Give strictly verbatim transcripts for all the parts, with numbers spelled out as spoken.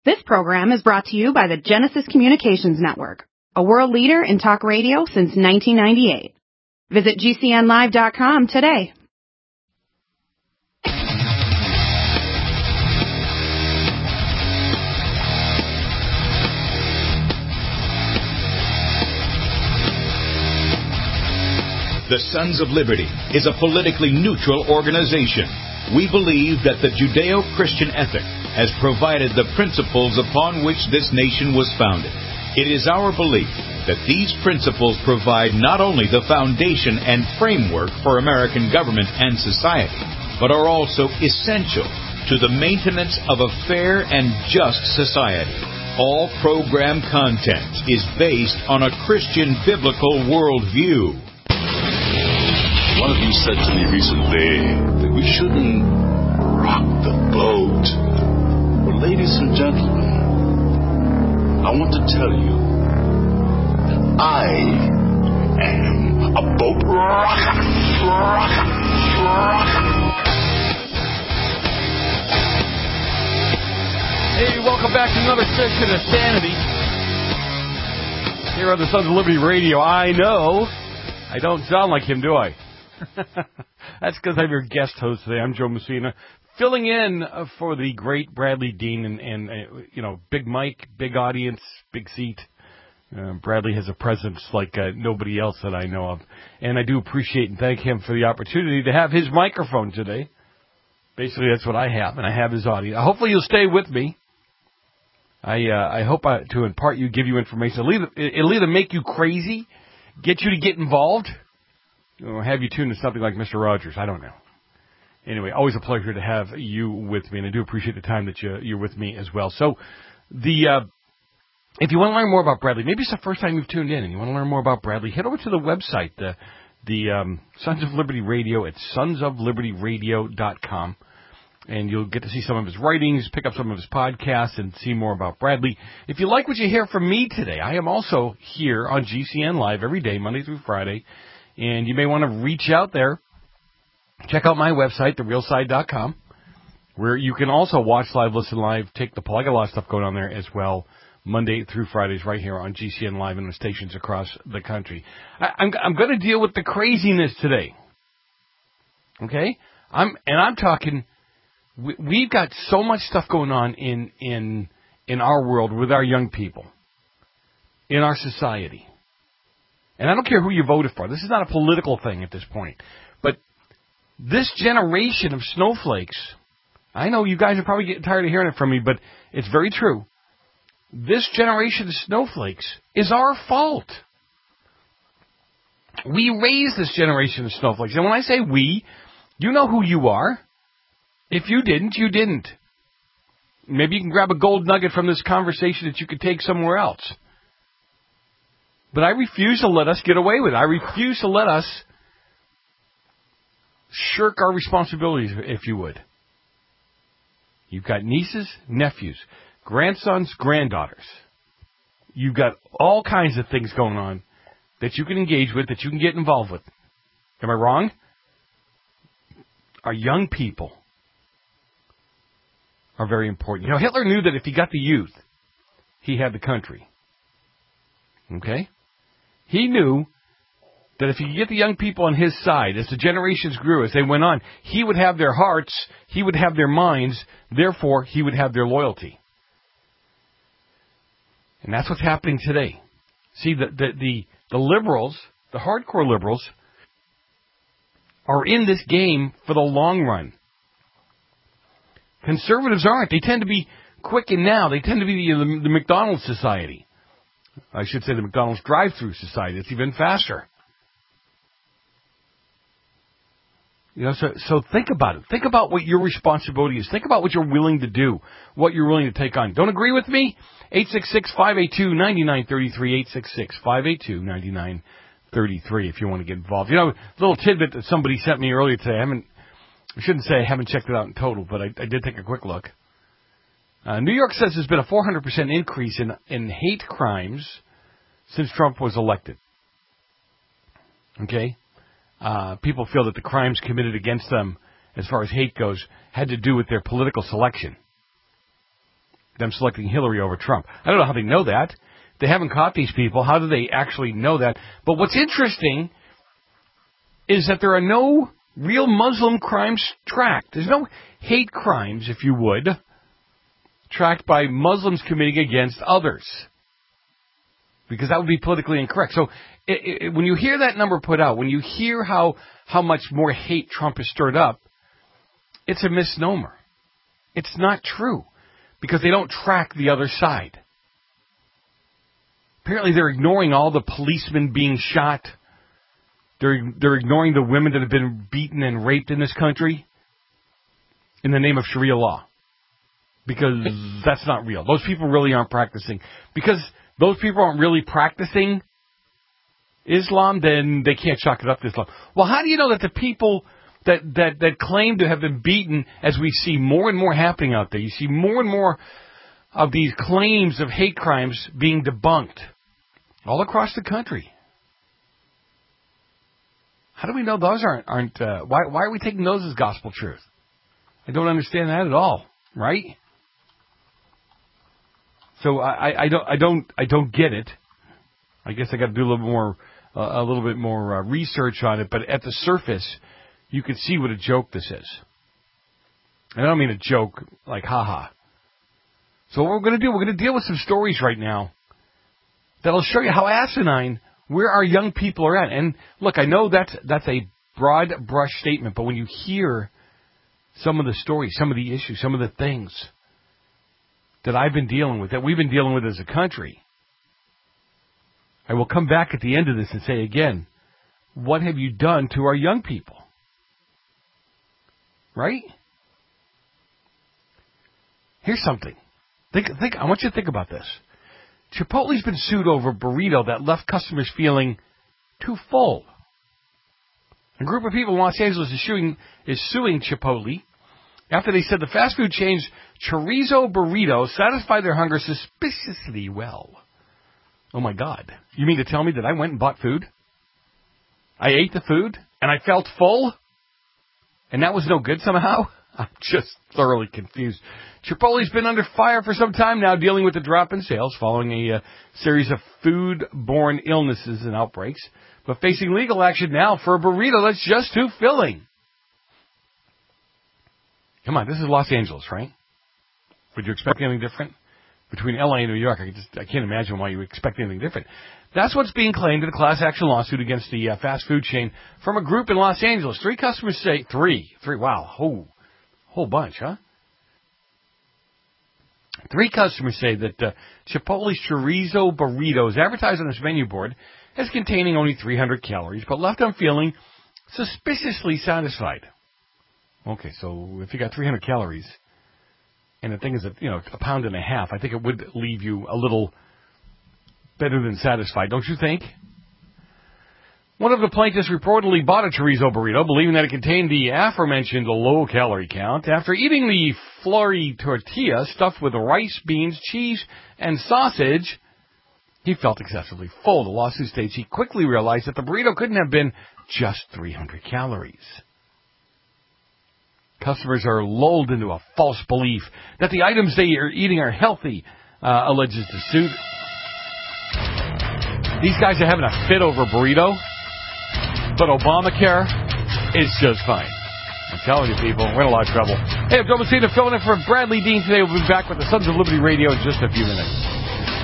This program is brought to you by the Genesis Communications Network, a world leader in talk radio since nineteen ninety-eight. Visit G C N live dot com today. The Sons of Liberty is a politically neutral organization. We believe that the Judeo-Christian ethic has provided the principles upon which this nation was founded. It is our belief that these principles provide not only the foundation and framework for American government and society, but are also essential to the maintenance of a fair and just society. All program content is based on a Christian biblical worldview. One of you said to me recently that we shouldn't rock the boat. Well, ladies and gentlemen, I want to tell you that I am a boat rocker. Rocker. Rocker. Hey, welcome back to another session of Sanity here on the Sons of Liberty Radio. I know I don't sound like him, do I? That's because I'm your guest host today. I'm Joe Messina, filling in for the great Bradley Dean, and, and uh, you know, big mic, big audience, big seat. Uh, Bradley has a presence like uh, nobody else that I know of, and I do appreciate and thank him for the opportunity to have his microphone today. Basically, that's what I have, and I have his audience. Hopefully, you'll stay with me. I uh, I hope I, to impart you, give you information. It'll either, it'll either make you crazy, get you to get involved, or have you tune to something like Mister Rogers. I don't know. Anyway, always a pleasure to have you with me, and I do appreciate the time that you, you're with me as well. So, the uh, if you want to learn more about Bradley, maybe it's the first time you've tuned in and you want to learn more about Bradley, head over to the website, the, the um, Sons of Liberty Radio at sons of liberty radio dot com, and you'll get to see some of his writings, pick up some of his podcasts, and see more about Bradley. If you like what you hear from me today, I am also here on G C N Live every day, Monday through Friday. And you may want to reach out there. Check out my website, the real side dot com, where you can also watch live, listen live, take the poll. I got a lot of stuff going on there as well, Monday through Fridays right here on G C N Live and the stations across the country. I, I'm, I'm going to deal with the craziness today. Okay? I'm and I'm talking, we, we've got so much stuff going on in, in, in our world with our young people, in our society. And I don't care who you voted for. This is not a political thing at this point. But this generation of snowflakes, I know you guys are probably getting tired of hearing it from me, but it's very true. This generation of snowflakes is our fault. We raised this generation of snowflakes. And when I say we, you know who you are. If you didn't, you didn't. Maybe you can grab a gold nugget from this conversation that you could take somewhere else. But I refuse to let us get away with it. I refuse to let us shirk our responsibilities, if you would. You've got nieces, nephews, grandsons, granddaughters. You've got all kinds of things going on that you can engage with, that you can get involved with. Am I wrong? Our young people are very important. You know, Hitler knew that if he got the youth, he had the country. Okay? He knew that if he could get the young people on his side, as the generations grew, as they went on, he would have their hearts, he would have their minds, therefore he would have their loyalty. And that's what's happening today. See, the, the, the, the liberals, the hardcore liberals, are in this game for the long run. Conservatives aren't. They tend to be quick and now. They tend to be the, the, the McDonald's society. I should say the McDonald's drive-through society. It's even faster. You know, so, so think about it. Think about what your responsibility is. Think about what you're willing to do, what you're willing to take on. Don't agree with me? eight six six, five eight two, nine nine three three, eight six six, five eight two, nine nine three three if you want to get involved. You know, a little tidbit that somebody sent me earlier today. I haven't, I shouldn't say I haven't checked it out in total, but I, I did take a quick look. Uh, New York says there's been a four hundred percent increase in, in hate crimes since Trump was elected. Okay? Uh, people feel that the crimes committed against them, as far as hate goes, had to do with their political selection. them selecting Hillary over Trump. I don't know how they know that. They haven't caught these people. How do they actually know that? But what's interesting is that there are no real Muslim crimes tracked. There's no hate crimes, if you would, tracked by Muslims committing against others. Because that would be politically incorrect. So it, it, when you hear that number put out, when you hear how, how much more hate Trump has stirred up, it's a misnomer. It's not true. Because they don't track the other side. Apparently they're ignoring all the policemen being shot. They're, they're ignoring the women that have been beaten and raped in this country in the name of Sharia law. Because that's not real. Those people really aren't practicing. Because those people aren't really practicing Islam, then they can't chalk it up to Islam. Well, how do you know that the people that, that, that claim to have been beaten, as we see more and more happening out there, you see more and more of these claims of hate crimes being debunked all across the country? How do we know those aren't, aren't uh, why, why are we taking those as gospel truth? I don't understand that at all, right? So I, I don't, I don't, I don't get it. I guess I got to do a little more, uh, a little bit more uh, research on it. But at the surface, you can see what a joke this is. And I don't mean a joke like haha. So what we're going to do, we're going to deal with some stories right now that'll show you how asinine where our young people are at. And look, I know that's that's a broad brush statement, but when you hear some of the stories, some of the issues, some of the things that I've been dealing with, that we've been dealing with as a country, I will come back at the end of this and say again, what have you done to our young people? Right? Here's something. Think, think. I want you to think about this. Chipotle's been sued over a burrito that left customers feeling too full. A group of people in Los Angeles is suing, is suing Chipotle after they said the fast food chain's chorizo burrito satisfied their hunger suspiciously well. Oh my God. You mean to tell me that I went and bought food? I ate the food and I felt full? And that was no good somehow? I'm just thoroughly confused. Chipotle's been under fire for some time now, dealing with the drop in sales following a uh, series of food-borne illnesses and outbreaks, but facing legal action now for a burrito that's just too filling. Come on, this is Los Angeles, right? Would you expect anything different? Between L A and New York, I, just, I can't imagine why you would expect anything different. That's what's being claimed in a class action lawsuit against the uh, fast food chain from a group in Los Angeles. Three customers say, three, three, wow, whole, whole bunch, huh? Three customers say that uh, Chipotle's chorizo burrito is advertised on its menu board as containing only three hundred calories, but left them feeling suspiciously satisfied. Okay, so if you got three hundred calories, and the thing is, a, you know, a pound and a half, I think it would leave you a little better than satisfied, don't you think? One of the plaintiffs reportedly bought a chorizo burrito, believing that it contained the aforementioned low-calorie count. After eating the flory tortilla stuffed with rice, beans, cheese, and sausage, he felt excessively full. The lawsuit states he quickly realized that the burrito couldn't have been just three hundred calories. Customers are lulled into a false belief that the items they are eating are healthy, uh, alleges the suit. These guys are having a fit over burrito, but Obamacare is just fine. I'm telling you, people, we're in a lot of trouble. Hey, I'm Joe Messina filling in for Bradley Dean today. We'll be back with the Sons of Liberty Radio in just a few minutes.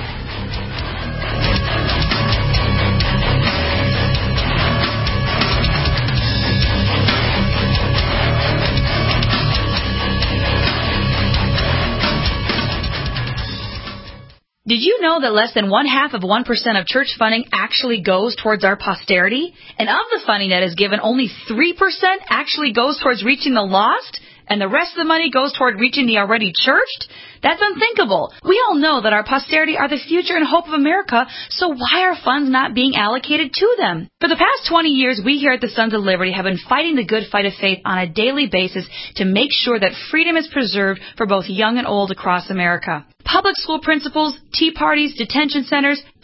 Did you know that less than one half of one percent of church funding actually goes towards our posterity? And of the funding that is given, only three percent actually goes towards reaching the lost? And the rest of the money goes toward reaching the already churched? That's unthinkable. We all know that our posterity are the future and hope of America, so why are funds not being allocated to them? For the past twenty years, we here at the Sons of Liberty have been fighting the good fight of faith on a daily basis to make sure that freedom is preserved for both young and old across America. Public school principals, tea parties, detention centers,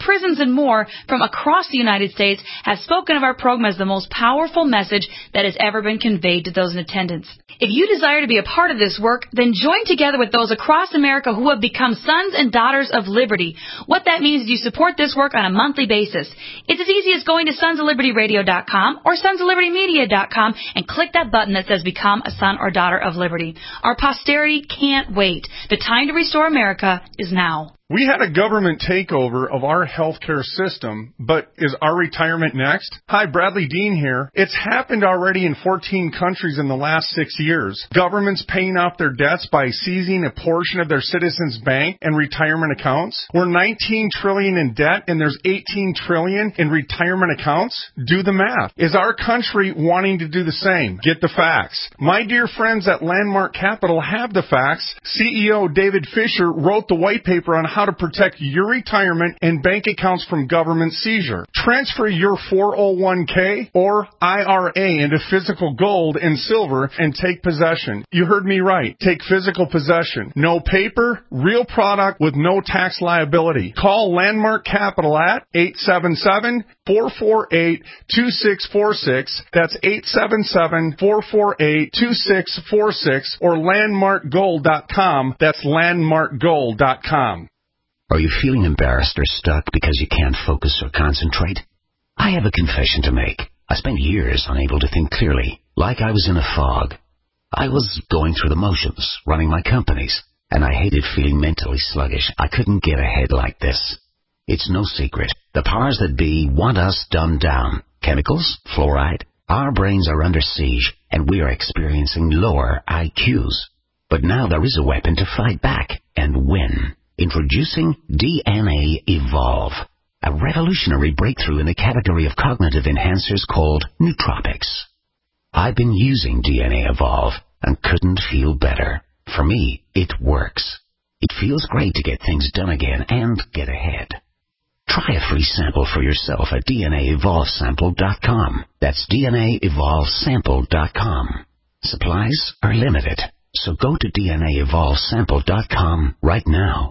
prisons, and more from across the United States have spoken of our program as the most powerful message that has ever been conveyed to those in attendance. If you desire to be a part of this work, then join together with those across America who have become sons and daughters of liberty. What that means is you support this work on a monthly basis. It's as easy as going to sons of liberty radio dot com or sons of liberty media dot com and click that button that says Become a Son or Daughter of Liberty. Our posterity can't wait. The time to restore America is now. We had a government takeover of our healthcare system, but is our retirement next? Hi, Bradley Dean here. It's happened already in fourteen countries in the last six years. Governments paying off their debts by seizing a portion of their citizens' bank and retirement accounts. We're nineteen trillion dollars in debt and there's eighteen trillion dollars in retirement accounts. Do the math. Is our country wanting to do the same? Get the facts. My dear friends at Landmark Capital have the facts. C E O David Fisher wrote the white paper on how to protect your retirement and bank accounts from government seizure. Transfer your four oh one k or I R A into physical gold and silver and take possession. You heard me right. Take physical possession. No paper, real product with no tax liability. Call Landmark Capital at eight seven seven, four four eight, two six four six. That's eight seven seven, four four eight, two six four six or landmark gold dot com. That's landmark gold dot com. Are you feeling embarrassed or stuck because you can't focus or concentrate? I have a confession to make. I spent years unable to think clearly, like I was in a fog. I was going through the motions, running my companies, and I hated feeling mentally sluggish. I couldn't get ahead like this. It's no secret. The powers that be want us dumbed down. Chemicals, fluoride. Our brains are under siege, and we are experiencing lower I Qs. But now there is a weapon to fight back and win. Introducing D N A Evolve, a revolutionary breakthrough in the category of cognitive enhancers called nootropics. I've been using D N A Evolve and couldn't feel better. For me, it works. It feels great to get things done again and get ahead. Try a free sample for yourself at D N A evolve sample dot com. That's D N A evolve sample dot com. Supplies are limited, so go to D N A evolve sample dot com right now.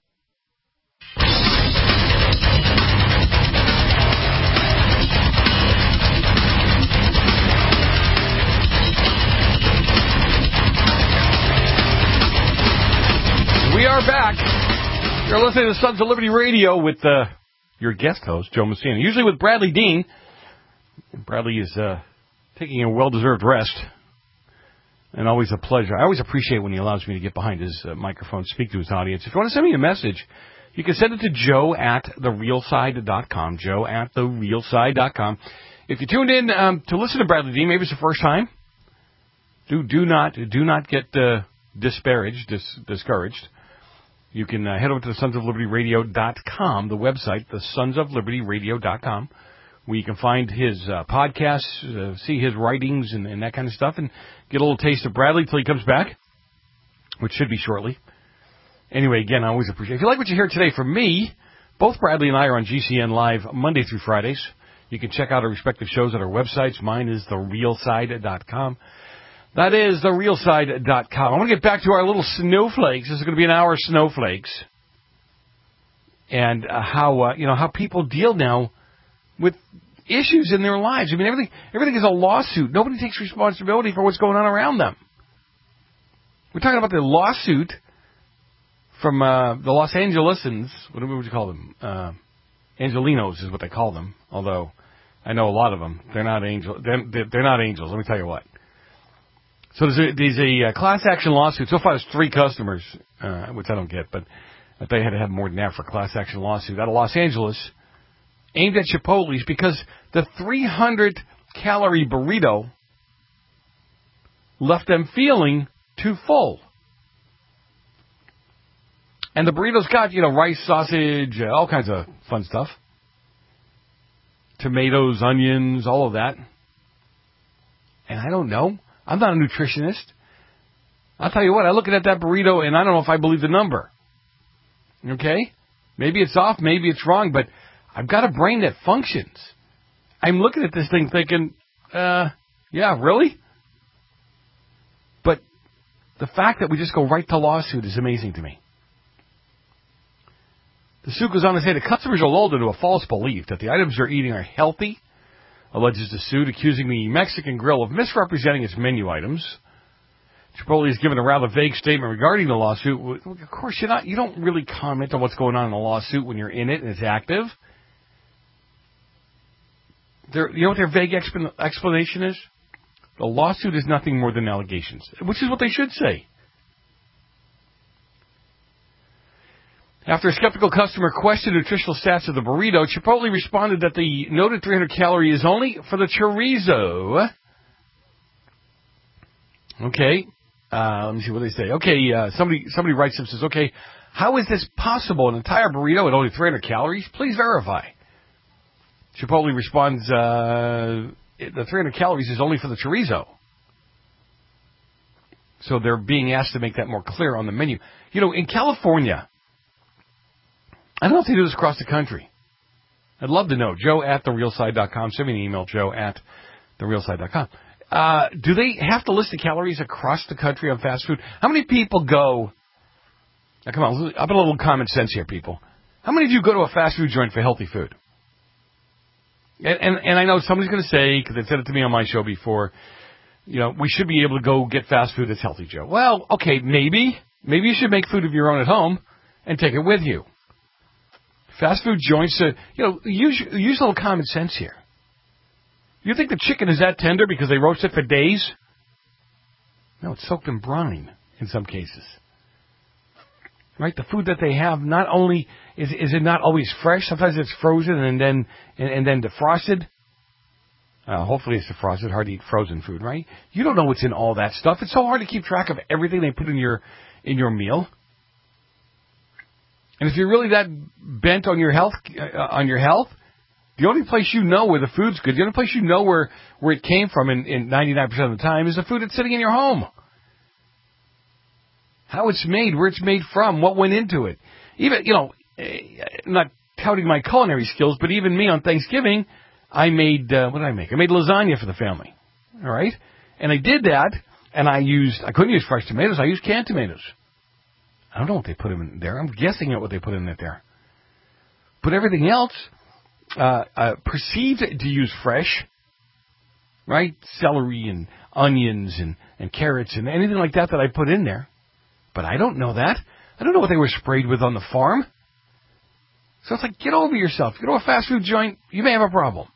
We are back. You're listening to Sons of Liberty Radio with uh, your guest host, Joe Messina. Usually with Bradley Dean. Bradley is uh, taking a well-deserved rest. And always a pleasure. I always appreciate when he allows me to get behind his uh, microphone, speak to his audience. If you want to send me a message, you can send it to joe at the real side dot com. Joe at the real side dot com. If you tuned in um, to listen to Bradley Dean, maybe it's the first time, do do not do not get uh, disparaged, dis- discouraged. You can uh, head over to the sons of liberty radio dot com, the website, the sons of liberty radio dot com, where you can find his uh, podcasts, uh, see his writings and, and that kind of stuff, and get a little taste of Bradley till he comes back, which should be shortly. Anyway, again, I always appreciate it. If you like what you hear today from me, both Bradley and I are on G C N Live Monday through Fridays. You can check out our respective shows at our websites. Mine is the real side dot com. That is the real side dot com. I want to get back to our little snowflakes. This is going to be an hour of snowflakes. And uh, how, uh, you know, how people deal now with issues in their lives. I mean, everything everything is a lawsuit. Nobody takes responsibility for what's going on around them. We're talking about the lawsuit from uh, the Los Angelesans. What would you call them? Uh, Angelinos is what they call them. Although I know a lot of them. They're not angel. They're, they're not angels. Let me tell you what. So there's a, there's a uh, class action lawsuit. So far, there's three customers, uh, which I don't get, but they had to have more than that for a class action lawsuit out of Los Angeles, aimed at Chipotle's because the three hundred calorie burrito left them feeling too full. And the burrito's got, you know, rice, sausage, uh, all kinds of fun stuff. Tomatoes, onions, all of that. And I don't know. I'm not a nutritionist. I'll tell you what, I look at that burrito and I don't know if I believe the number. Okay? Maybe it's off, maybe it's wrong, but I've got a brain that functions. I'm looking at this thing thinking, uh, yeah, really? But the fact that we just go right to lawsuit is amazing to me. The suit goes on to say the customers are lulled into a false belief that the items they're eating are healthy, alleges the suit, accusing the Mexican Grill of misrepresenting its menu items. Chipotle has given a rather vague statement regarding the lawsuit. Of course, you're not, you don't really comment on what's going on in a lawsuit when you're in it and it's active. Their, you know what their vague exp- explanation is? The lawsuit is nothing more than allegations, which is what they should say. After a skeptical customer questioned the nutritional stats of the burrito, Chipotle responded that the noted three hundred calorie is only for the chorizo. Okay, uh, let me see what they say. Okay, uh, somebody somebody writes and says, okay, how is this possible? An entire burrito at only three hundred calories? Please verify. Chipotle responds, uh, the three hundred calories is only for the chorizo. So they're being asked to make that more clear on the menu. You know, in California, I don't know if they do this across the country. I'd love to know. Joe at the real side dot com. Send me an email, joe at the real side dot com. Uh, do they have to list the calories across the country on fast food? How many people go... Now, come on, I'll put a little common sense here, people. How many of you go to a fast food joint for healthy food? And, and, and I know somebody's going to say, because they said it to me on my show before, you know, we should be able to go get fast food that's healthy, Joe. Well, okay, maybe. Maybe you should make food of your own at home and take it with you. Fast food joints, uh, you know, use, use a little common sense here. You think the chicken is that tender because they roast it for days? No, it's soaked in brine in some cases. Right? The food that they have, not only is is it not always fresh, sometimes it's frozen and then and, and then defrosted. Uh, hopefully it's defrosted. Hard to eat frozen food, right? You don't know what's in all that stuff. It's so hard to keep track of everything they put in your in your meal. And if you're really that bent on your health, uh, on your health, the only place you know where the food's good, the only place you know where, where it came from in, in ninety-nine percent of the time is the food that's sitting in your home. How it's made, where it's made from, what went into it. Even, you know, I'm not touting my culinary skills, but even me on Thanksgiving, I made, uh, what did I make? I made lasagna for the family. All right? And I did that, and I used, I couldn't use fresh tomatoes, I used canned tomatoes. I don't know what they put in there. I'm guessing at what they put in there. But everything else, uh, uh, perceived to use fresh, right? Celery and onions and, and carrots and anything like that that I put in there. But I don't know that. I don't know what they were sprayed with on the farm. So it's like, get over yourself. You go to a fast food joint, you may have a problem.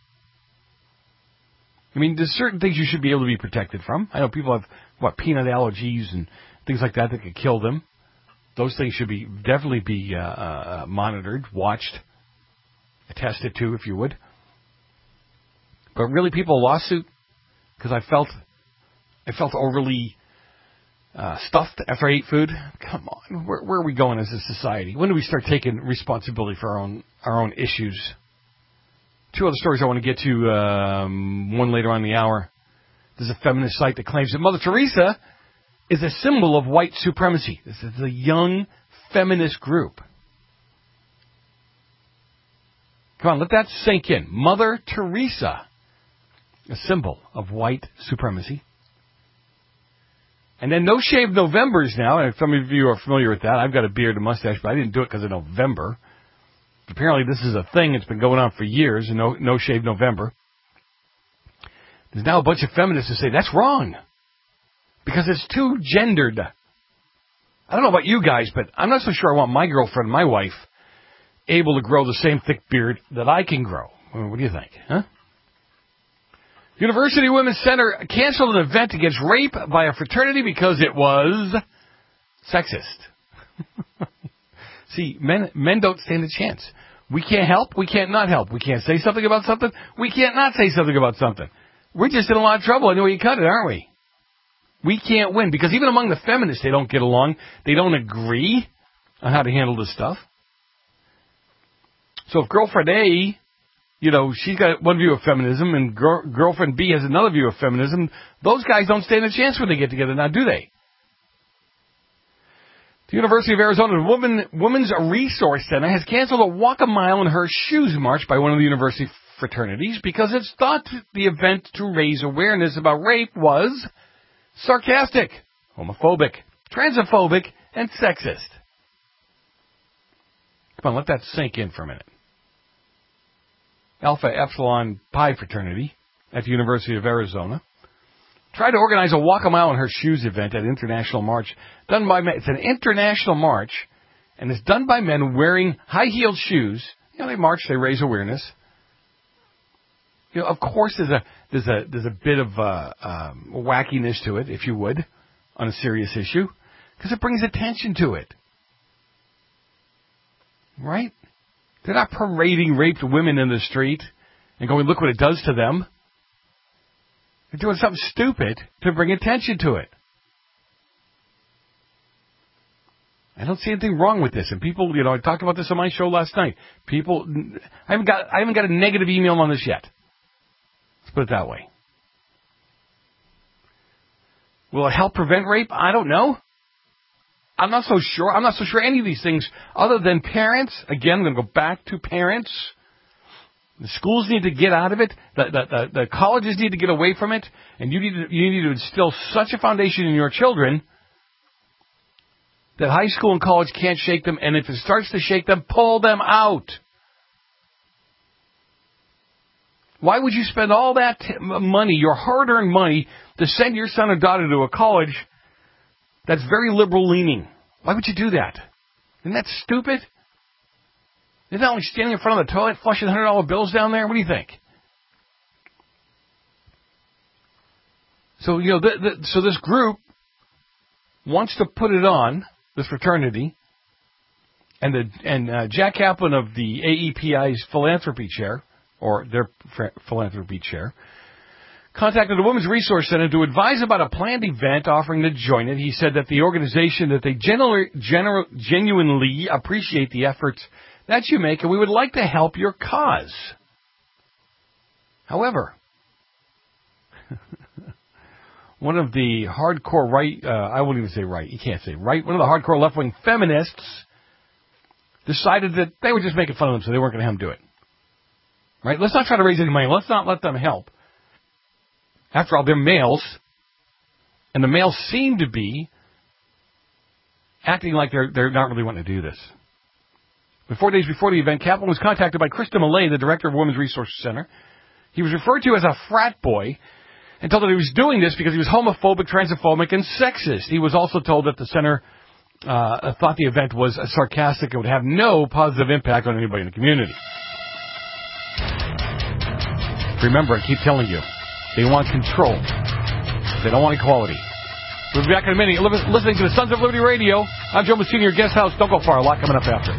I mean, there's certain things you should be able to be protected from. I know people have, what, peanut allergies and things like that that could kill them. Those things should be definitely be uh, uh, monitored, watched, attested to, if you would. But really, people, lawsuit, because I felt, I felt overly uh, stuffed after I ate food. Come on, where, where are we going as a society? When do we start taking responsibility for our own our own issues? Two other stories I want to get to. Um, one later on in the hour. There's a feminist site that claims that Mother Teresa is a symbol of white supremacy. This is a young feminist group. Come on, let that sink in. Mother Teresa, a symbol of white supremacy. And then No Shave Novembers now, and some of you are familiar with that. I've got a beard and mustache, but I didn't do it because of November. Apparently this is a thing that's been going on for years, No, no Shave November. There's now a bunch of feminists who say that's wrong. Because it's too gendered. I don't know about you guys, but I'm not so sure I want my girlfriend, my wife, able to grow the same thick beard that I can grow. What do you think, huh? University Women's Center canceled an event against rape by a fraternity because it was sexist. See, men men don't stand a chance. We can't help, we can't not help. We can't say something about something, we can't not say something about something. We're just in a lot of trouble anyway you cut it, aren't we? We can't win, because even among the feminists, they don't get along. They don't agree on how to handle this stuff. So if girlfriend A, you know, she's got one view of feminism, and gr- girlfriend B has another view of feminism, those guys don't stand a chance when they get together, now do they? The University of Arizona's Woman, Women's Resource Center has canceled a Walk a Mile in Her Shoes march by one of the university fraternities because it's thought the event to raise awareness about rape was sarcastic, homophobic, transphobic, and sexist. Come on, let that sink in for a minute. Alpha Epsilon Pi fraternity at the University of Arizona tried to organize a Walk a Mile in Her Shoes event at International March done by men. It's an international march, and it's done by men wearing high-heeled shoes. You know, they march, they raise awareness. You know, of course, there's a there's a there's a bit of uh, um, wackiness to it, if you would, on a serious issue, because it brings attention to it, right? They're not parading raped women in the street and going, "Look what it does to them." They're doing something stupid to bring attention to it. I don't see anything wrong with this. And people, you know, I talked about this on my show last night. People, I haven't got I haven't got a negative email on this yet. Let's put it that way. Will it help prevent rape? I don't know. I'm not so sure. I'm not so sure any of these things, other than parents. Again, I'm going to go back to parents. The schools need to get out of it. The, the, the, the colleges need to get away from it. And you need to, you need to instill such a foundation in your children that high school and college can't shake them. And if it starts to shake them, pull them out. Why would you spend all that t- money, your hard-earned money, to send your son or daughter to a college that's very liberal-leaning? Why would you do that? Isn't that stupid? Isn't that only standing in front of the toilet flushing one hundred dollar bills down there? What do you think? So, you know, the, the, so this group wants to put it on, this fraternity, and the and uh, Jack Kaplan of the A E P I's philanthropy chair, or their philanthropy chair, contacted the Women's Resource Center to advise about a planned event offering to join it. He said that the organization, that they genu- genu- genuinely appreciate the efforts that you make, and we would like to help your cause. However, one of the hardcore right, uh, I won't even say right, you can't say right, one of the hardcore left-wing feminists decided that they were just making fun of them, so they weren't going to have them do it. Right? Let's not try to raise any money. Let's not let them help. After all, they're males, and the males seem to be acting like they're they're not really wanting to do this. But four days before the event, Kaplan was contacted by Krista Millay, the director of Women's Resource Center. He was referred to as a frat boy and told that he was doing this because he was homophobic, transphobic, and sexist. He was also told that the center uh, thought the event was sarcastic and would have no positive impact on anybody in the community. Remember, I keep telling you, they want control. They don't want equality. We'll be back in a minute. You're listening to the Sons of Liberty Radio. I'm Joe Messina, your guest house. Don't go far. A lot coming up after.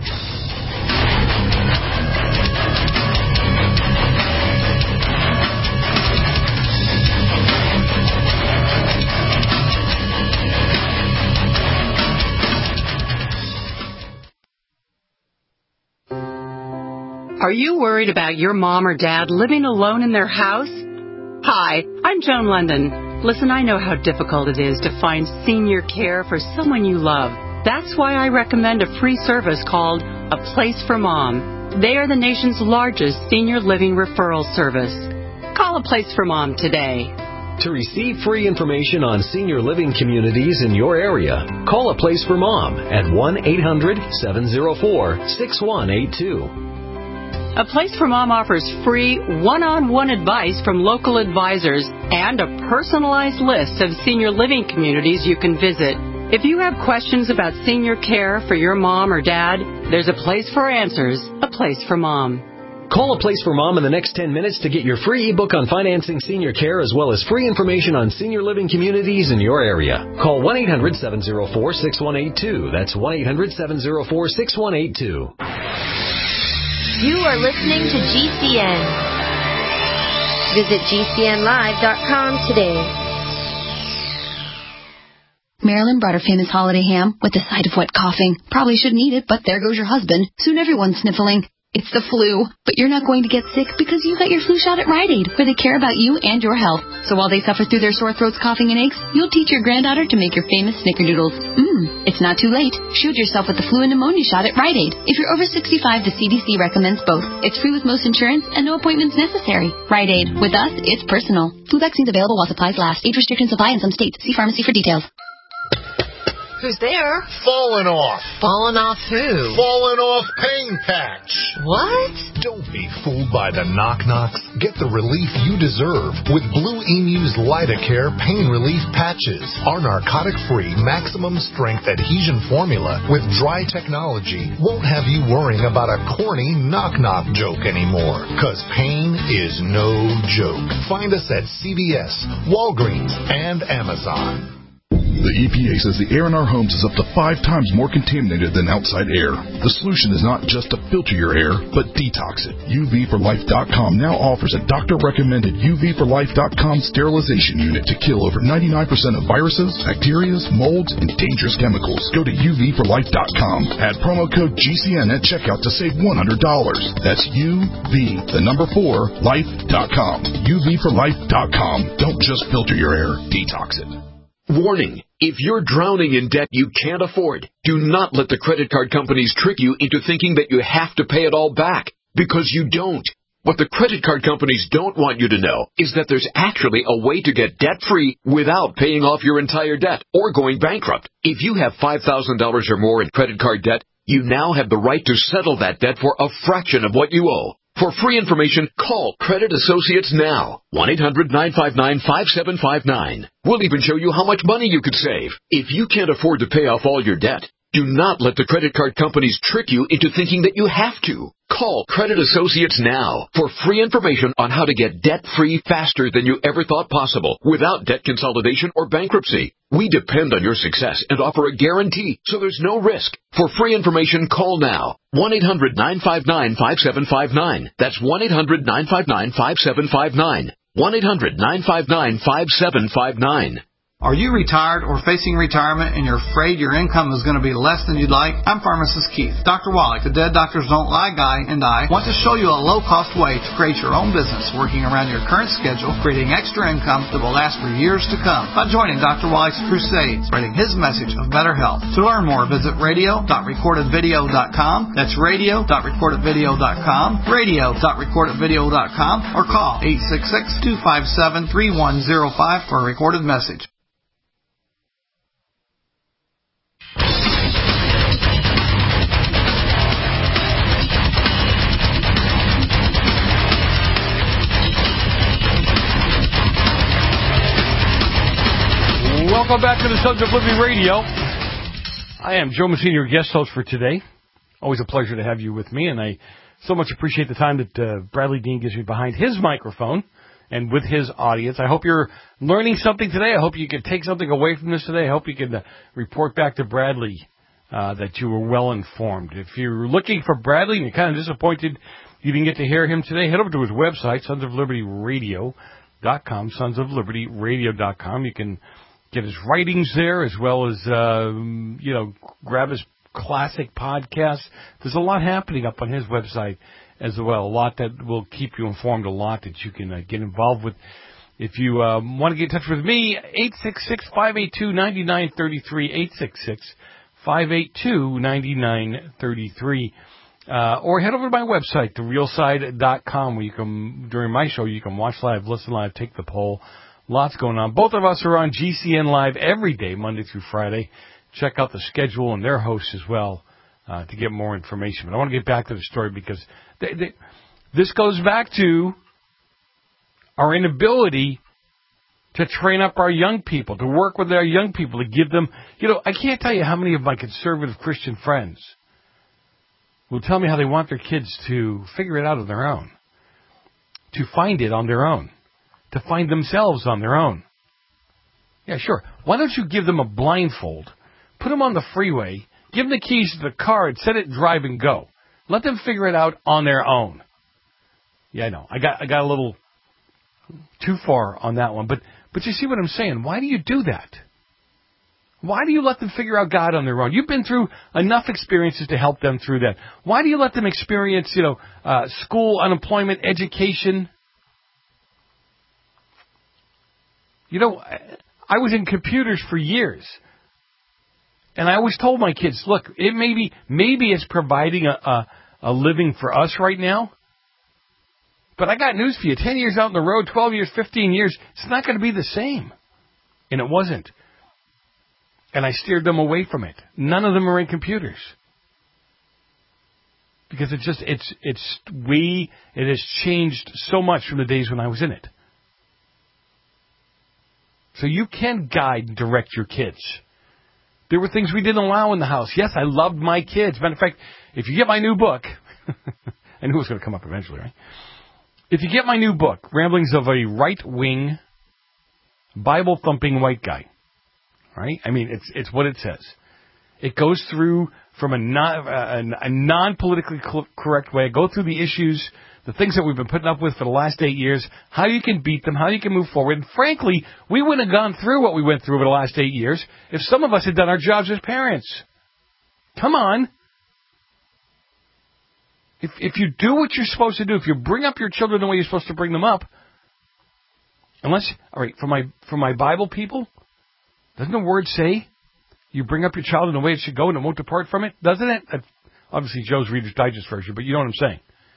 Are you worried about your mom or dad living alone in their house? Hi, I'm Joan London. Listen, I know how difficult it is to find senior care for someone you love. That's why I recommend a free service called A Place for Mom. They are the nation's largest senior living referral service. Call A Place for Mom today. To receive free information on senior living communities in your area, call A Place for Mom at one eight hundred seven oh four six one eight two. A Place for Mom offers free one-on-one advice from local advisors and a personalized list of senior living communities you can visit. If you have questions about senior care for your mom or dad, there's a place for answers, A Place for Mom. Call A Place for Mom in the next ten minutes to get your free ebook on financing senior care as well as free information on senior living communities in your area. Call one eight hundred seven oh four six one eight two. That's one eight hundred seven oh four six one eight two. You are listening to G C N. Visit G C N live dot com today. Marilyn brought her famous holiday ham with a side of wet coughing. Probably shouldn't eat it, but there goes your husband. Soon everyone's sniffling. It's the flu, but you're not going to get sick because you got your flu shot at Rite Aid, where they care about you and your health. So while they suffer through their sore throats, coughing, and aches, you'll teach your granddaughter to make your famous snickerdoodles. Mmm, it's not too late. Shoot yourself with the flu and pneumonia shot at Rite Aid. If you're over sixty-five, the C D C recommends both. It's free with most insurance and no appointments necessary. Rite Aid. With us, it's personal. Flu vaccines available while supplies last. Age restrictions apply in some states. See pharmacy for details. Who's there? Falling off. Falling off who? Falling off paint. patch. What? Don't be fooled by the knock-knocks. Get the relief you deserve with Blue Emu's Lidocare Pain Relief Patches. Our narcotic-free, maximum-strength adhesion formula with dry technology won't have you worrying about a corny knock-knock joke anymore. Because pain is no joke. Find us at C V S, Walgreens, and Amazon. The E P A says the air in our homes is up to five times more contaminated than outside air. The solution is not just to filter your air, but detox it. U V for life dot com now offers a doctor-recommended U V for life dot com sterilization unit to kill over ninety-nine percent of viruses, bacteria, molds, and dangerous chemicals. Go to U V for life dot com. Add promo code G C N at checkout to save one hundred dollars. That's U V, the number four, life dot com. U V for life dot com. Don't just filter your air, detox it. Warning, if you're drowning in debt you can't afford, do not let the credit card companies trick you into thinking that you have to pay it all back, because you don't. What the credit card companies don't want you to know is that there's actually a way to get debt-free without paying off your entire debt or going bankrupt. If you have five thousand dollars or more in credit card debt, you now have the right to settle that debt for a fraction of what you owe. For free information, call Credit Associates now. one eight hundred nine five nine five seven five nine. We'll even show you how much money you could save. If you can't afford to pay off all your debt, do not let the credit card companies trick you into thinking that you have to. Call Credit Associates now for free information on how to get debt-free faster than you ever thought possible without debt consolidation or bankruptcy. We depend on your success and offer a guarantee, so there's no risk. For free information, call now. one eight hundred nine five nine five seven five nine. That's one eight hundred nine five nine five seven five nine. one eight hundred nine five nine five seven five nine. Are you retired or facing retirement and you're afraid your income is going to be less than you'd like? I'm Pharmacist Keith. Doctor Wallach, the Dead Doctors Don't Lie guy, and I want to show you a low-cost way to create your own business working around your current schedule, creating extra income that will last for years to come by joining Doctor Wallach's crusades, spreading his message of better health. To learn more, visit radio dot recorded video dot com. That's radio dot recorded video dot com, radio dot recorded video dot com, or call eight six six, two five seven, three one zero five for a recorded message. Welcome back to the Sons of Liberty Radio. I am Joe Messina, your guest host for today. Always a pleasure to have you with me, and I so much appreciate the time that uh, Bradley Dean gives me behind his microphone and with his audience. I hope you're learning something today. I hope you can take something away from this today. I hope you can uh, report back to Bradley uh, that you were well informed. If you're looking for Bradley and you're kind of disappointed you didn't get to hear him today, head over to his website, sons of liberty radio dot com, sons of liberty radio dot com. You can get his writings there, as well as, uh, you know, grab his classic podcasts. There's a lot happening up on his website as well, a lot that will keep you informed, a lot that you can uh, get involved with. If you uh, want to get in touch with me, eight six six, five eight two, nine nine three three, eight six six, five eight two, nine nine three three. Uh, or head over to my website, the real side dot com, where you can, during my show, you can watch live, listen live, take the poll. Lots going on. Both of us are on G C N Live every day, Monday through Friday. Check out the schedule and their hosts as well uh, to get more information. But I want to get back to the story because they, they, this goes back to our inability to train up our young people, to work with our young people, to give them, you know, I can't tell you how many of my conservative Christian friends will tell me how they want their kids to figure it out on their own, to find it on their own, to find themselves on their own. Yeah, sure. Why don't you give them a blindfold, put them on the freeway, give them the keys to the car, and set it drive and go. Let them figure it out on their own. Yeah, I know. I got I got a little too far on that one, but but you see what I'm saying? Why do you do that? Why do you let them figure out God on their own? You've been through enough experiences to help them through that. Why do you let them experience, you know, uh, school, unemployment, education? You know, I was in computers for years, and I always told my kids, look, it may be, maybe it's providing a, a, a living for us right now, but I got news for you. Ten years out on the road, twelve years, fifteen years, it's not going to be the same. And it wasn't. And I steered them away from it. None of them are in computers. Because it's just, it's, it's, we, it has changed so much from the days when I was in it. So you can guide and direct your kids. There were things we didn't allow in the house. Yes, I loved my kids. Matter of fact, if you get my new book, I knew it was going to come up eventually, right? If you get my new book, Ramblings of a Right-Wing, Bible-Thumping White Guy, right? I mean, it's it's what it says. It goes through from a, non, a, a non-politically correct way, go through the issues, the things that we've been putting up with for the last eight years, how you can beat them, how you can move forward. And frankly, we wouldn't have gone through what we went through over the last eight years if some of us had done our jobs as parents. Come on. If if you do what you're supposed to do, if you bring up your children the way you're supposed to bring them up, unless, all right, for my for my Bible people, doesn't the word say you bring up your child in the way it should go and it won't depart from it? Doesn't it? Obviously, Joe's Reader's Digest version, but you know what I'm saying.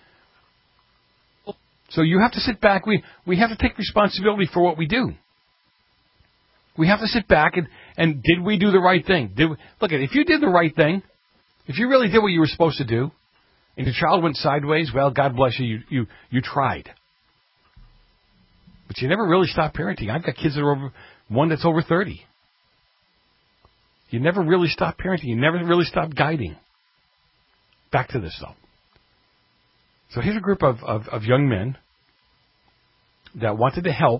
So you have to sit back. We we have to take responsibility for what we do. We have to sit back and, and did we do the right thing? Did we, look, if you did the right thing, if you really did what you were supposed to do, and your child went sideways, well, God bless you, you, you, you tried. But you never really stopped parenting. I've got kids that are over, one that's over thirty. You never really stopped parenting. You never really stopped guiding. Back to this, though. So here's a group of, of, of young men that wanted to help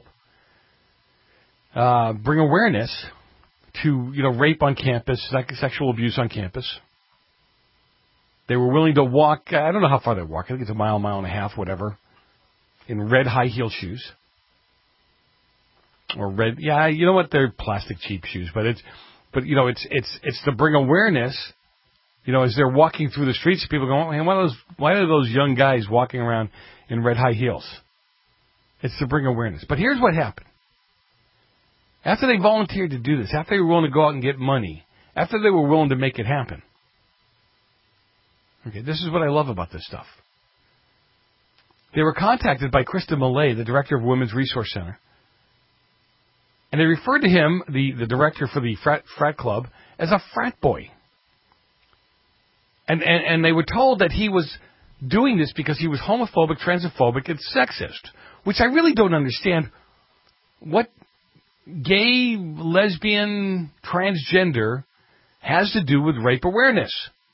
uh, bring awareness to, you know, rape on campus, sexual abuse on campus. They were willing to walk, I don't know how far they walk, I think it's a mile, mile and a half, whatever, in red high-heel shoes. Or red, yeah, you know what, they're plastic cheap shoes, but it's, but you know, it's, it's, it's to bring awareness. You know, as they're walking through the streets, people go, man, why are those, why are those young guys walking around in red high heels? It's to bring awareness. But here's what happened. After they volunteered to do this, after they were willing to go out and get money, after they were willing to make it happen. Okay, this is what I love about this stuff. They were contacted by Krista Millay, the director of Women's Resource Center. And they referred to him, the, the director for the frat, frat club, as a frat boy. And, and and they were told that he was doing this because he was homophobic, transphobic, and sexist, which I really don't understand. What gay, lesbian, transgender has to do with rape awareness?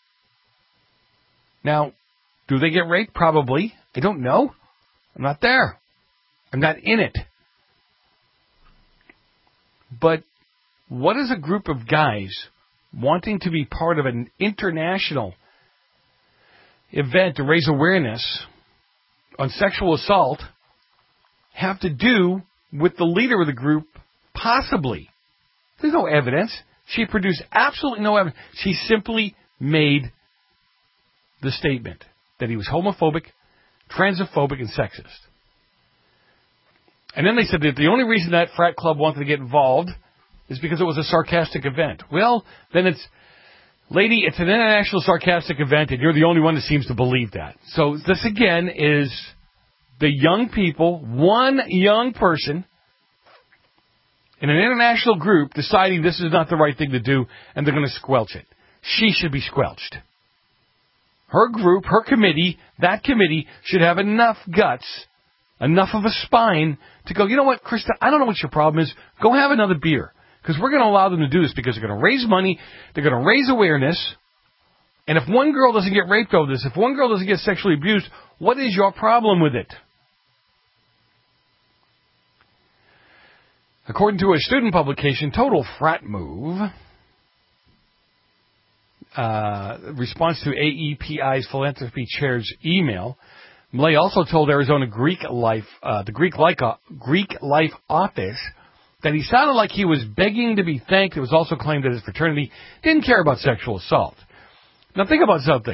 Now, do they get raped? Probably. I don't know. I'm not there. I'm not in it. But what is a group of guys wanting to be part of an international event to raise awareness on sexual assault have to do with the leader of the group? Possibly. There's no evidence. She produced absolutely no evidence. She simply made the statement that he was homophobic, transphobic, and sexist. And then they said that the only reason that frat club wanted to get involved is because it was a sarcastic event. Well, then it's, lady, it's an international sarcastic event, and you're the only one that seems to believe that. So this, again, is the young people, one young person in an international group deciding this is not the right thing to do, and they're going to squelch it. She should be squelched. Her group, her committee, that committee should have enough guts, enough of a spine to go, you know what, Krista, I don't know what your problem is. Go have another beer. Because we're going to allow them to do this because they're going to raise money, they're going to raise awareness, and if one girl doesn't get raped over this, if one girl doesn't get sexually abused, what is your problem with it? According to a student publication, Total Frat Move, uh, response to A E P I's philanthropy chair's email, Millay also told Arizona Greek Life, uh, the Greek Life, Greek Life office, that he sounded like he was begging to be thanked. It was also claimed that his fraternity didn't care about sexual assault. Now think about something.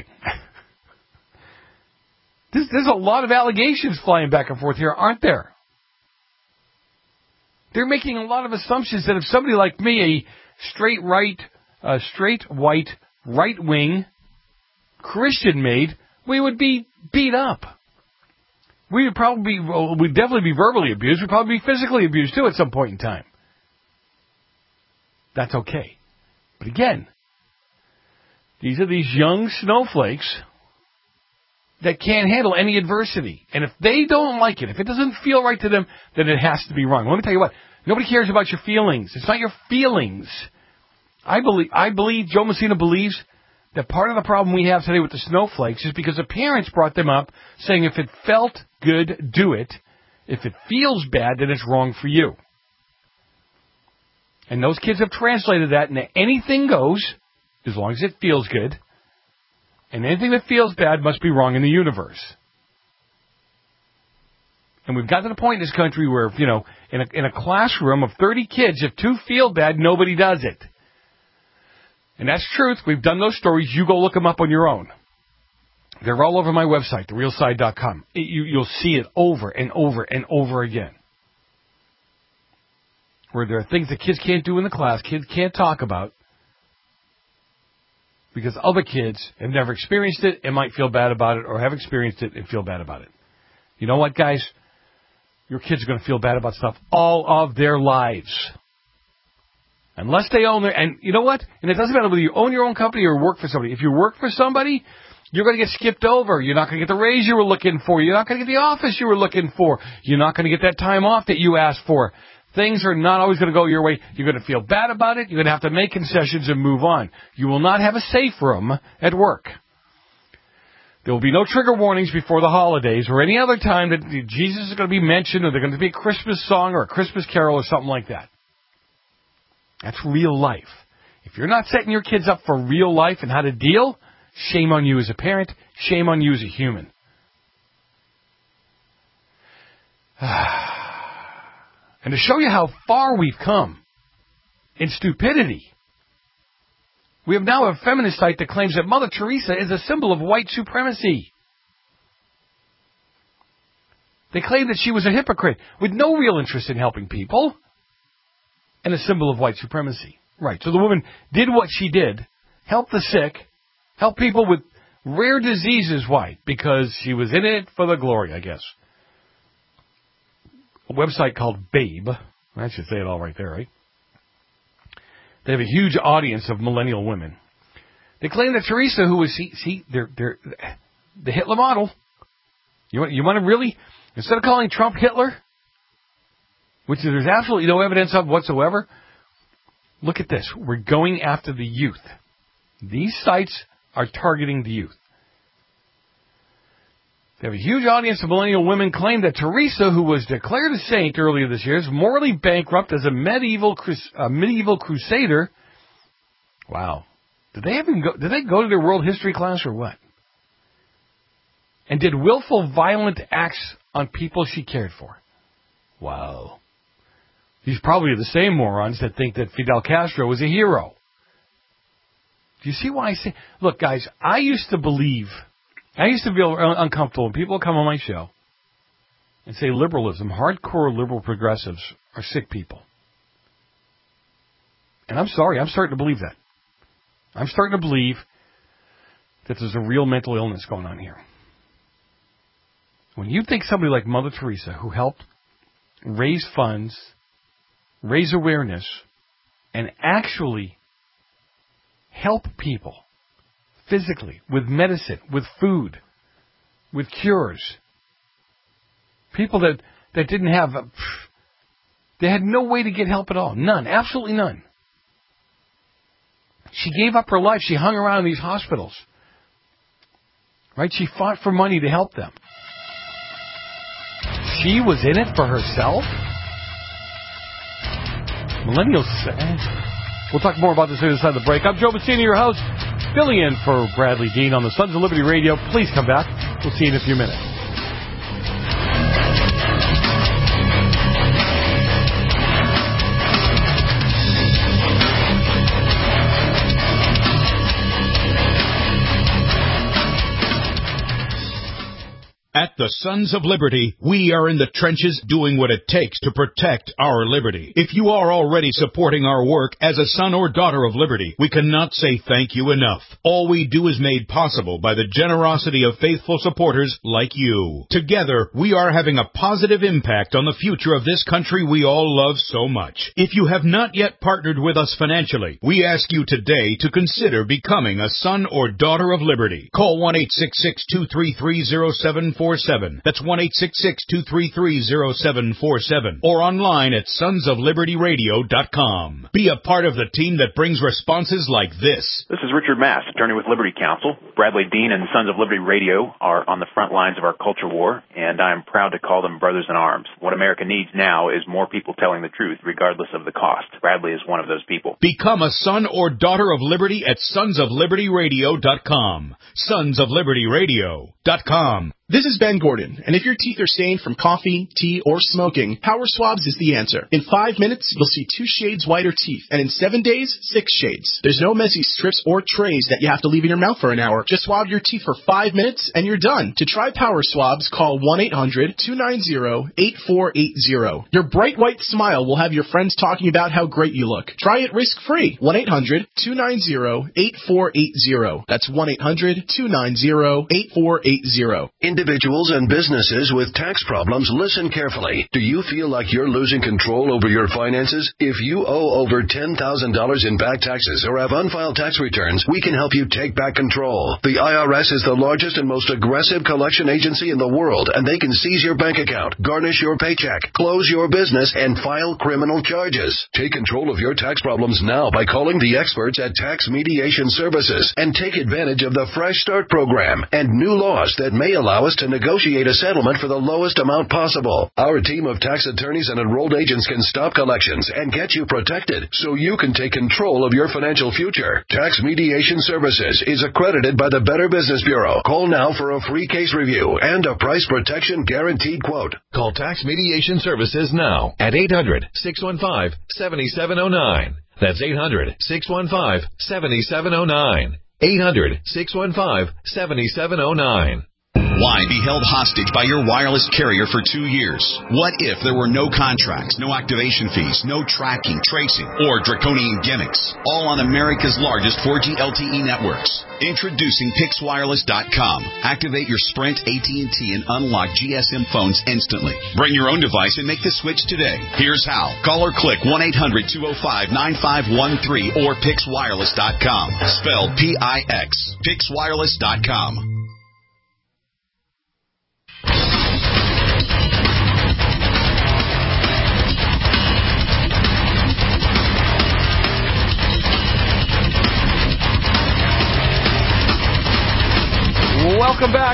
There's, there's a lot of allegations flying back and forth here, aren't there? They're making a lot of assumptions that if somebody like me, a straight right, uh, straight white, right-wing Christian made, we would be beat up. We would probably be, well, we'd definitely be verbally abused. We'd probably be physically abused, too, at some point in time. That's okay. But again, these are these young snowflakes that can't handle any adversity. And if they don't like it, if it doesn't feel right to them, then it has to be wrong. Let me tell you what. Nobody cares about your feelings. It's not your feelings. I believe, I believe, Joe Messina believes that part of the problem we have today with the snowflakes is because the parents brought them up saying if it felt good, do it. If it feels bad, then it's wrong for you. And those kids have translated that into anything goes, as long as it feels good. And anything that feels bad must be wrong in the universe. And we've got to the point in this country where, you know, in a, in a classroom of thirty kids, if two feel bad, nobody does it. And that's truth. We've done those stories. You go look them up on your own. They're all over my website, the real side dot com. It, you, you'll see it over and over and over again. Where there are things that kids can't do in the class, kids can't talk about, because other kids have never experienced it and might feel bad about it, or have experienced it and feel bad about it. You know what, guys? Your kids are going to feel bad about stuff all of their lives. Unless they own their... And you know what? And it doesn't matter whether you own your own company or work for somebody. If you work for somebody, you're going to get skipped over. You're not going to get the raise you were looking for. You're not going to get the office you were looking for. You're not going to get that time off that you asked for. Things are not always going to go your way. You're going to feel bad about it. You're going to have to make concessions and move on. You will not have a safe room at work. There will be no trigger warnings before the holidays or any other time that Jesus is going to be mentioned, or there's going to be a Christmas song or a Christmas carol or something like that. That's real life. If you're not setting your kids up for real life and how to deal, shame on you as a parent. Shame on you as a human. And to show you how far we've come in stupidity, we have now a feminist site that claims that Mother Teresa is a symbol of white supremacy. They claim that she was a hypocrite with no real interest in helping people and a symbol of white supremacy. Right, so the woman did what she did, help the sick, help people with rare diseases. Why? Because she was in it for the glory, I guess. A website called Babe. I should say it all right there, right? They have a huge audience of millennial women. They claim that Teresa, who was, see, see they're, they're, the Hitler model. You want, you want to really, instead of calling Trump Hitler, which there's absolutely no evidence of whatsoever, look at this. We're going after the youth. These sites are targeting the youth. They have a huge audience of millennial women claim that Teresa, who was declared a saint earlier this year, is morally bankrupt as a medieval crus- a medieval crusader. Wow. Did they even go, did they go to their world history class or what? And did willful violent acts on people she cared for. Wow. These probably are the same morons that think that Fidel Castro was a hero. Do you see why I say... Look, guys, I used to believe... I used to feel uncomfortable when people come on my show and say liberalism, hardcore liberal progressives are sick people. And I'm sorry, I'm starting to believe that. I'm starting to believe that there's a real mental illness going on here. When you think somebody like Mother Teresa, who helped raise funds, raise awareness, and actually help people physically, with medicine, with food, with cures. People that, that didn't have, a, they had no way to get help at all. None. Absolutely none. She gave up her life. She hung around in these hospitals. Right? She fought for money to help them. She was in it for herself? Millennials. We'll talk more about this on the other side of the break. I'm Joe Messina, your host, filling in for Bradley Dean on the Sons of Liberty Radio. Please come back. We'll see you in a few minutes. At the Sons of Liberty, we are in the trenches doing what it takes to protect our liberty. If you are already supporting our work as a son or daughter of liberty, we cannot say thank you enough. All we do is made possible by the generosity of faithful supporters like you. Together, we are having a positive impact on the future of this country we all love so much. If you have not yet partnered with us financially, we ask you today to consider becoming a son or daughter of liberty. Call one eight six six, two three three, zero seven four seven. That's one eight six six, two three three, zero seven four seven. Or online at sons of liberty radio dot com. Be a part of the team that brings responses like this. This is Richard Mass, attorney with Liberty Counsel. Bradley Dean and Sons of Liberty Radio are on the front lines of our culture war, and I'm proud to call them brothers in arms. What America needs now is more people telling the truth, regardless of the cost. Bradley is one of those people. Become a son or daughter of liberty at sons of liberty radio dot com. sons of liberty radio dot com. This is Ben Gordon, and if your teeth are stained from coffee, tea, or smoking, Power Swabs is the answer. In five minutes, you'll see two shades whiter teeth, and in seven days, six shades. There's no messy strips or trays that you have to leave in your mouth for an hour. Just swab your teeth for five minutes, and you're done. To try Power Swabs, call one eight hundred, two nine zero, eight four eight zero. Your bright white smile will have your friends talking about how great you look. Try it risk-free. one eight hundred, two nine zero, eight four eight zero. That's one eight hundred, two nine zero, eight four eight zero. Individuals and businesses with tax problems, listen carefully. Do you feel like you're losing control over your finances? If you owe over ten thousand dollars in back taxes or have unfiled tax returns, we can help you take back control. The I R S is the largest and most aggressive collection agency in the world, and they can seize your bank account, garnish your paycheck, close your business, and file criminal charges. Take control of your tax problems now by calling the experts at Tax Mediation Services and take advantage of the Fresh Start program and new laws that may allow us to negotiate a settlement for the lowest amount possible. Our team of tax attorneys and enrolled agents can stop collections and get you protected so you can take control of your financial future. Tax Mediation Services is accredited by the Better Business Bureau. Call now for a free case review and a price protection guaranteed quote. Call Tax Mediation Services now at eight hundred, six one five, seven seven zero nine. That's eight hundred, six one five, seven seven zero nine. eight hundred, six one five, seven seven zero nine. Why be held hostage by your wireless carrier for two years? What if there were no contracts, no activation fees, no tracking, tracing, or draconian gimmicks? All on America's largest four G L T E networks. Introducing Pix Wireless dot com. Activate your Sprint, A T and T, and unlock G S M phones instantly. Bring your own device and make the switch today. Here's how. Call or click one eight hundred, two oh five, nine five one three or Pix Wireless dot com. Spelled P I X. Pix Wireless dot com. Welcome back.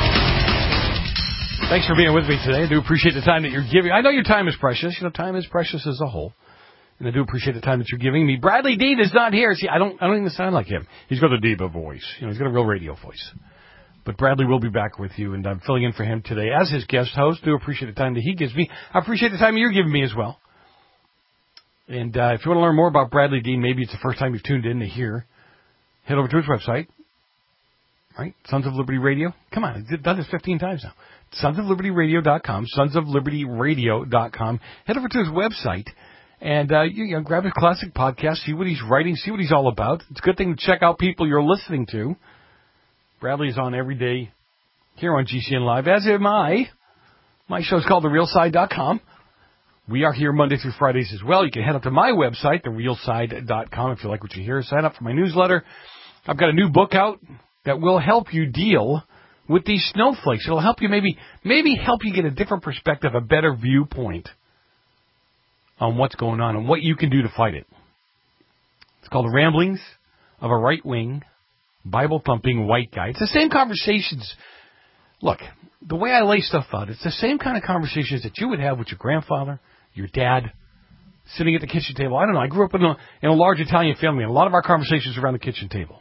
Thanks for being with me today. I do appreciate the time that you're giving. I know your time is precious. You know, time is precious as a whole. And I do appreciate the time that you're giving me. Bradley Dean is not here. See, I don't I don't even sound like him. He's got a diva voice. You know, he's got a real radio voice. But Bradley will be back with you, and I'm filling in for him today as his guest host. Do appreciate the time that he gives me. I appreciate the time you're giving me as well. And uh, if you want to learn more about Bradley Dean, maybe it's the first time you've tuned in to hear, head over to his website. Right? Sons of Liberty Radio. Come on, I've done this fifteen times now. sons of liberty radio dot com. sons of liberty radio dot com. Head over to his website and uh, you, you know, grab his classic podcast, see what he's writing, see what he's all about. It's a good thing to check out people you're listening to. Bradley's on every day here on G C N Live, as am I. My show's called the real side dot com. We are here Monday through Fridays as well. You can head up to my website, the real side dot com, if you like what you hear. Sign up for my newsletter. I've got a new book out that will help you deal with these snowflakes. It'll help you maybe maybe help you get a different perspective, a better viewpoint on what's going on and what you can do to fight it. It's called The Ramblings of a Right-Wing, Bible-Thumping White Guy. It's the same conversations. Look, the way I lay stuff out, it's the same kind of conversations that you would have with your grandfather, your dad, sitting at the kitchen table. I don't know. I grew up in a, in a large Italian family, and a lot of our conversations around the kitchen table.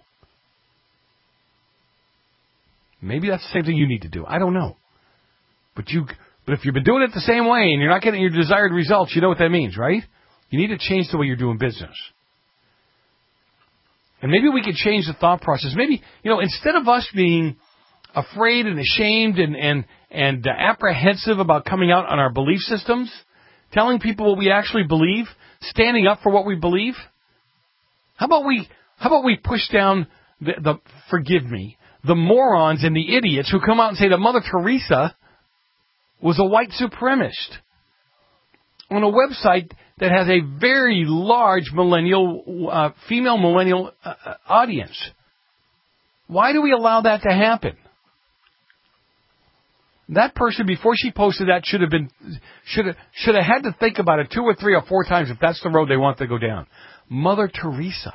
Maybe that's the same thing you need to do. I don't know. But you, but if you've been doing it the same way and you're not getting your desired results, you know what that means, right? You need to change the way you're doing business. And maybe we could change the thought process. Maybe, you know, instead of us being afraid and ashamed and, and, and uh, apprehensive about coming out on our belief systems, telling people what we actually believe, standing up for what we believe? How about we, how about we push down the, the, forgive me, the morons and the idiots who come out and say that Mother Teresa was a white supremacist on a website that has a very large millennial, uh, female millennial uh, audience. Why do we allow that to happen? That person, before she posted that, should have been, should have, should have had to think about it two or three or four times if that's the road they want to go down. Mother Teresa.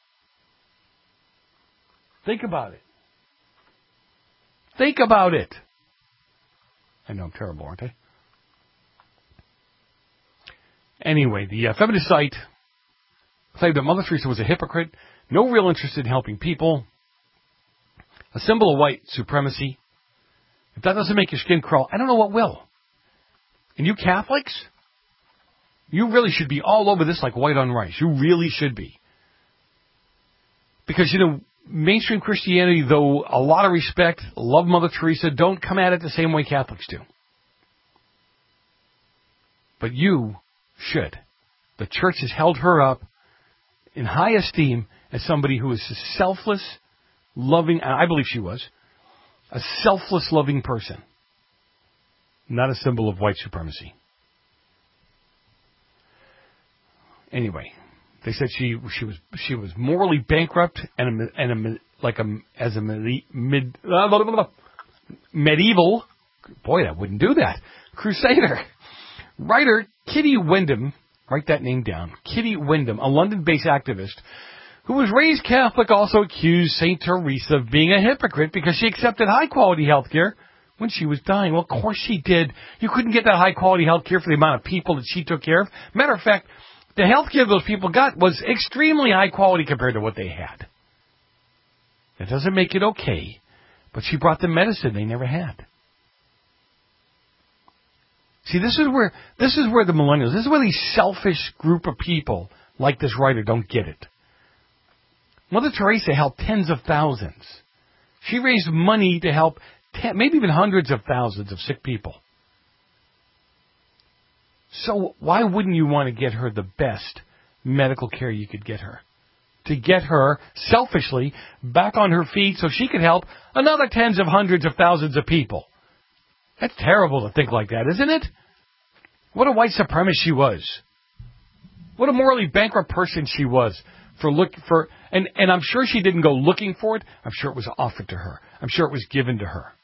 Think about it. Think about it. I know I'm terrible, aren't I? Anyway, the uh, feminist site claimed that Mother Teresa was a hypocrite, no real interest in helping people, a symbol of white supremacy. If that doesn't make your skin crawl, I don't know what will. And you Catholics, you really should be all over this like white on rice. You really should be. Because, you know, mainstream Christianity, though a lot of respect, love Mother Teresa, don't come at it the same way Catholics do. But you should. The church has held her up in high esteem as somebody who is a selfless, loving, and I believe she was, a selfless, loving person. Not a symbol of white supremacy. Anyway, they said she she was she was morally bankrupt and a, and a, like a as a mid, mid blah, blah, blah, blah, medieval boy I wouldn't do that crusader. Writer Kitty Wyndham, write that name down. Kitty Wyndham, a London-based activist who was raised Catholic, also accused Saint Teresa of being a hypocrite because she accepted high-quality health care when she was dying. Well, of course she did. You couldn't get that high-quality health care for the amount of people that she took care of. Matter of fact, the health care those people got was extremely high quality compared to what they had. That doesn't make it okay, but she brought them medicine they never had. See, this is where this is where the millennials, this is where these selfish group of people like this writer don't get it. Mother Teresa helped tens of thousands. She raised money to help ten, maybe even hundreds of thousands of sick people. So why wouldn't you want to get her the best medical care you could get her? To get her, selfishly, back on her feet so she could help another tens of hundreds of thousands of people. That's terrible to think like that, isn't it? What a white supremacist she was. What a morally bankrupt person she was for look for, and, and I'm sure she didn't go looking for it. I'm sure it was offered to her. I'm sure it was given to her.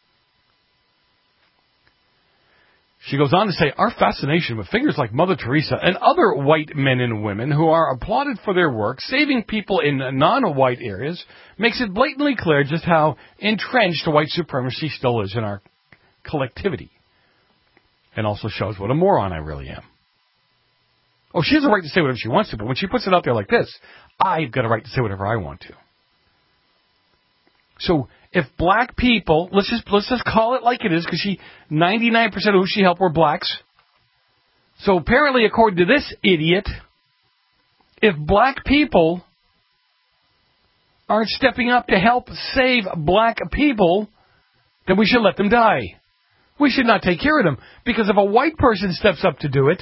She goes on to say, our fascination with figures like Mother Teresa and other white men and women who are applauded for their work, saving people in non-white areas, makes it blatantly clear just how entrenched white supremacy still is in our collectivity. And also shows what a moron I really am. Oh, she has a right to say whatever she wants to, but when she puts it out there like this, I've got a right to say whatever I want to. So, if black people, let's just let's just call it like it is, because she ninety-nine percent of who she helped were blacks. So apparently, according to this idiot, if black people aren't stepping up to help save black people, then we should let them die. We should not take care of them, because if a white person steps up to do it,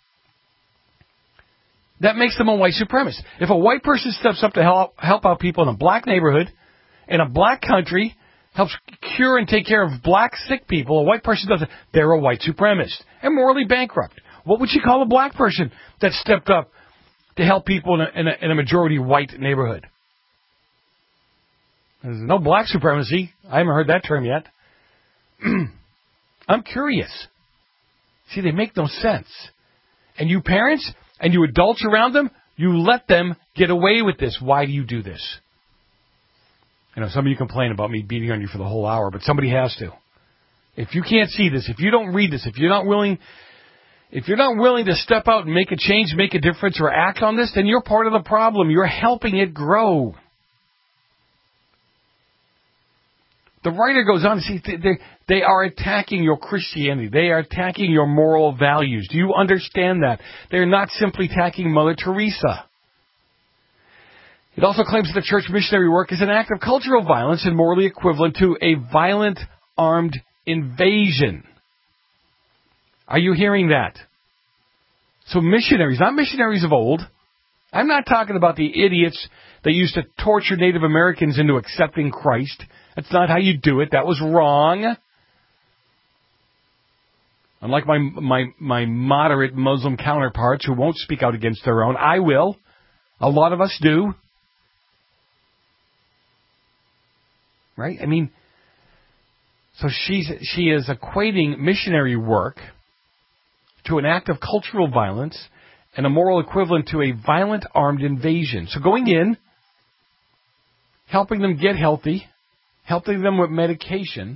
that makes them a white supremacist. If a white person steps up to help help out people in a black neighborhood, in a black country, helps cure and take care of black sick people, a white person doesn't, they're a white supremacist and morally bankrupt. What would you call a black person that stepped up to help people in a, in a, in a majority white neighborhood? There's no black supremacy. I haven't heard that term yet. I'm curious. See, they make no sense. And you parents and you adults around them, you let them get away with this. Why do you do this? I know some of you complain about me beating on you for the whole hour, but somebody has to. If you can't see this, if you don't read this, if you're not willing, if you're not willing to step out and make a change, make a difference, or act on this, then you're part of the problem. You're helping it grow. The writer goes on to see they, they are attacking your Christianity. They are attacking your moral values. Do you understand that? They're not simply attacking Mother Teresa. It also claims that the church missionary work is an act of cultural violence and morally equivalent to a violent armed invasion. Are you hearing that? So missionaries, not missionaries of old. I'm not talking about the idiots that used to torture Native Americans into accepting Christ. That's not how you do it. That was wrong. Unlike my my my moderate Muslim counterparts who won't speak out against their own, I will. A lot of us do. Right? I mean, so she's she is equating missionary work to an act of cultural violence and a moral equivalent to a violent armed invasion. So going in, helping them get healthy, helping them with medication,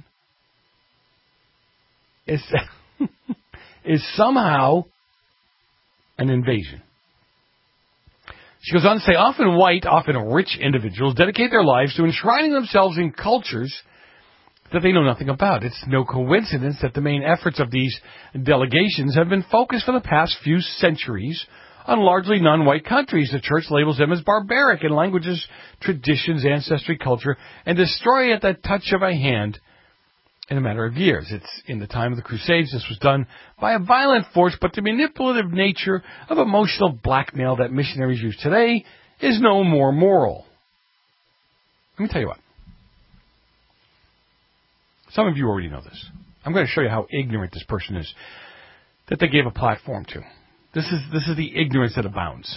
is is somehow an invasion. She goes on to say, often white, often rich individuals dedicate their lives to enshrining themselves in cultures that they know nothing about. It's no coincidence that the main efforts of these delegations have been focused for the past few centuries on largely non-white countries. The church labels them as barbaric in languages, traditions, ancestry, culture, and destroy at the touch of a hand in a matter of years. It's in the time of the Crusades. This was done by a violent force, but the manipulative nature of emotional blackmail that missionaries use today is no more moral. Let me tell you what. Some of you already know this. I'm going to show you how ignorant this person is that they gave a platform to. This is this is the ignorance that abounds.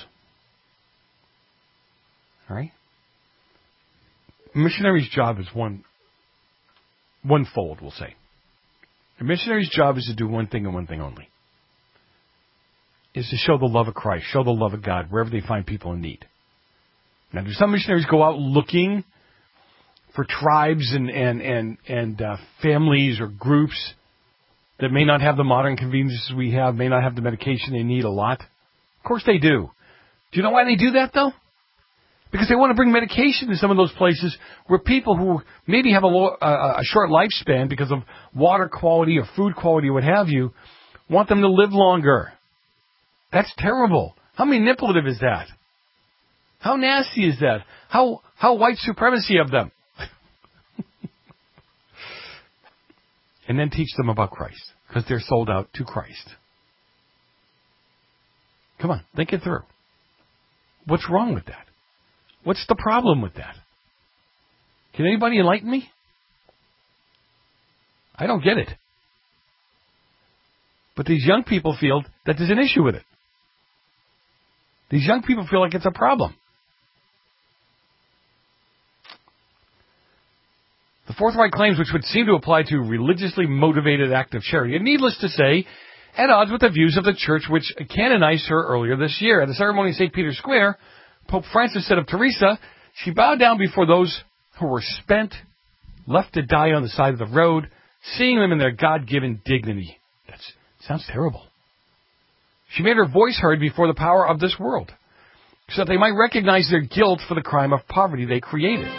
All right? A missionary's job is one one-fold, we'll say. A missionary's job is to do one thing and one thing only. Is to show the love of Christ, show the love of God wherever they find people in need. Now, do some missionaries go out looking for tribes and and and, and uh, families or groups that may not have the modern conveniences we have, may not have the medication they need a lot? Of course they do. Do you know why they do that, though? Because they want to bring medication to some of those places where people who maybe have a, low, uh, a short lifespan because of water quality or food quality or what have you, want them to live longer. That's terrible. How manipulative is that? How nasty is that? How how white supremacy of them? And then teach them about Christ, because they're sold out to Christ. Come on, think it through. What's wrong with that? What's the problem with that? Can anybody enlighten me? I don't get it. But these young people feel that there's an issue with it. These young people feel like it's a problem. The forthright claims, which would seem to apply to religiously motivated act of charity, and needless to say, at odds with the views of the church which canonized her earlier this year. At a ceremony in Saint Peter's Square, Pope Francis said of Teresa, she bowed down before those who were spent, left to die on the side of the road, seeing them in their God-given dignity. That sounds terrible. She made her voice heard before the power of this world, so that they might recognize their guilt for the crime of poverty they created.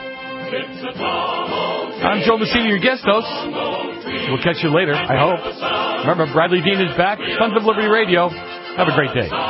I'm Joe Messina, your guest host. We'll catch you later, I hope. Remember, Bradley Dean is back. Sons of Liberty Radio. Have a great day.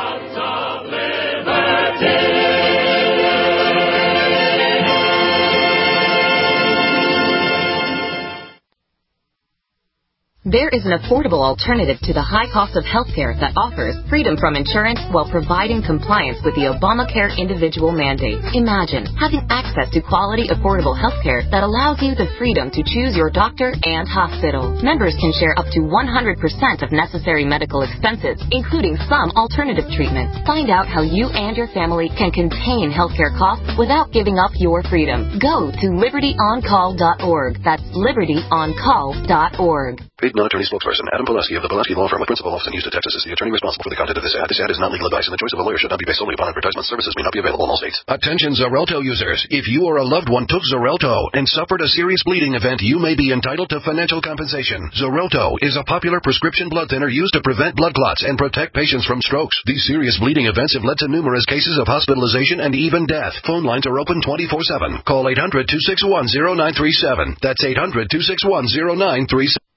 There is an affordable alternative to the high cost of healthcare that offers freedom from insurance while providing compliance with the Obamacare individual mandate. Imagine having access to quality, affordable healthcare that allows you the freedom to choose your doctor and hospital. Members can share up to one hundred percent of necessary medical expenses, including some alternative treatments. Find out how you and your family can contain healthcare costs without giving up your freedom. Go to liberty on call dot org. That's liberty on call dot org. Paid non-attorney spokesperson Adam Pulaski of the Pulaski Law Firm, a principal office in Houston, Texas, is the attorney responsible for the content of this ad. This ad is not legal advice, and the choice of a lawyer should not be based solely upon advertisement. Services may not be available in all states. Attention Xarelto users. If you or a loved one took Xarelto and suffered a serious bleeding event, you may be entitled to financial compensation. Xarelto is a popular prescription blood thinner used to prevent blood clots and protect patients from strokes. These serious bleeding events have led to numerous cases of hospitalization and even death. Phone lines are open twenty-four seven. Call eight hundred, two six one, zero nine three seven. That's eight hundred, two six one, zero nine three seven.